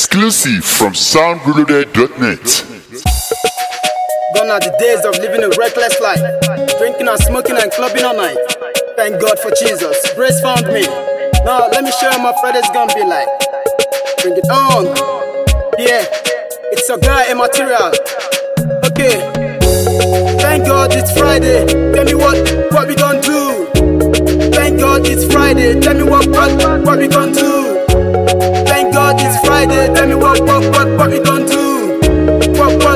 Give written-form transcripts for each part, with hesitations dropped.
Exclusive from soundreloaded.net. Gone are the days of living a reckless life, drinking and smoking and clubbing all night. Thank God for Jesus, grace found me. Now let me show you my Friday's gonna be like. Bring it on. Yeah, it's your guy Immaterial. Okay. Thank God it's Friday. Tell me what we gonna do? Thank God it's Friday. Tell me what we gonna do? Thank God it's Friday. Tell me what we gonna do? What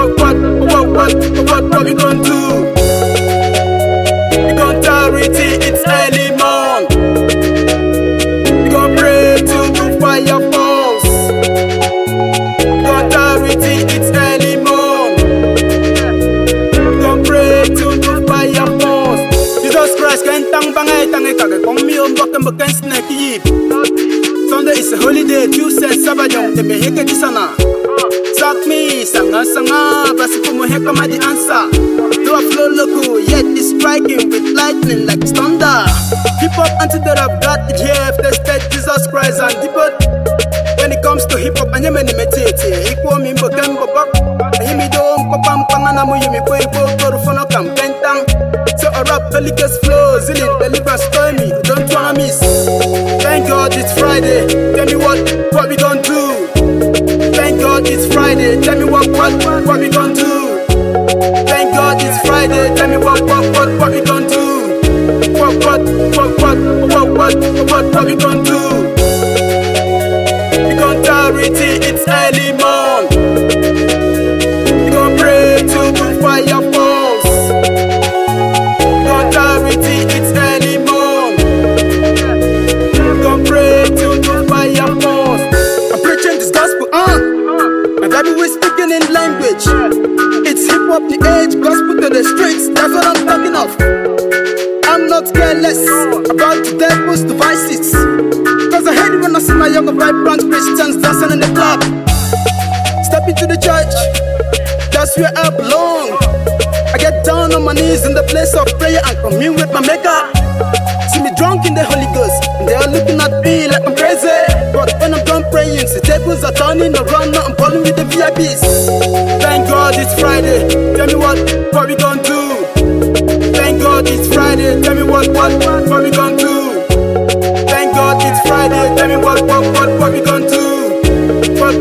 we gonna do? We gonna charity, it's early morn. We gonna pray till the fire falls. We gonna charity, it's early morn. We gonna pray till the fire falls. Jesus Christ, can't tang bangay tangay kagay kong miyong bakang snake yip. Sunday is a holiday, Tuesday Sabadong, te beheke di sana. Talk me, sanga, basi kumuheka ma the answer. Do a flow loco, yet it's striking with lightning like thunder. Hip hop until that I've got it here, if they state Jesus Christ and depot. When it comes to hip hop, and you many meditate, equal me bogan bobok. And you me do pam pangana mu yumi koi go to fono kam pentang. So a rap pelicans flow, zillion deliverance stormy, don't wanna miss. Thank God it's Friday, tell me what we gonna do? Thank God it's Friday, tell me what we gonna do? Thank God it's Friday, tell me what we gonna do? What we gonna do? We gonna charity, it's early morn. We gonna pray till the fire falls. We gonna charity, it's early morn. We gonna pray till the fire falls. I'm preaching this gospel on. My Bible is speaking in language. It's hip hop the age, gospel to the streets. That's what I'm talking of. I'm not careless about the devil's devices. Cause I hate it when I see my younger vibrant Christians dancing in the club. Step into the church, that's where I belong. I get down on my knees in the place of prayer and commune with my maker. See me drunk in the Holy Ghost, and they are looking at me like I'm crazy. But when I'm done praying, the tables are turning around, now I'm balling with the VIPs. Thank God it's Friday, tell me what we gonna do? Thank God it's Friday, tell me what we gonna do? Thank God it's Friday, tell me what we gonna do? What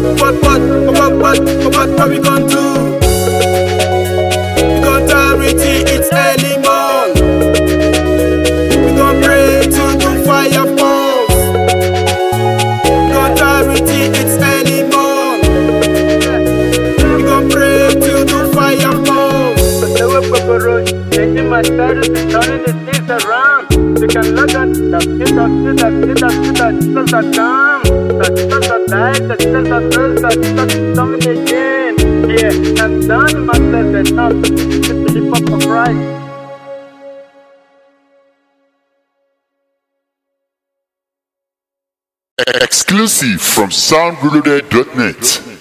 we gonna do? We gonna charity, it's early morn. We gonna pray till the fire falls. We gonna charity, it's early morn. We gonna pray till the fire falls. Taking my status and turning the things around. They can look at the shit that Jesus are come. The Jesus are died, the Jesus are rose, the Jesus is coming again. Yeah, I'm done myself and now to hip hop of Christ. Exclusive from soundreloaded.net.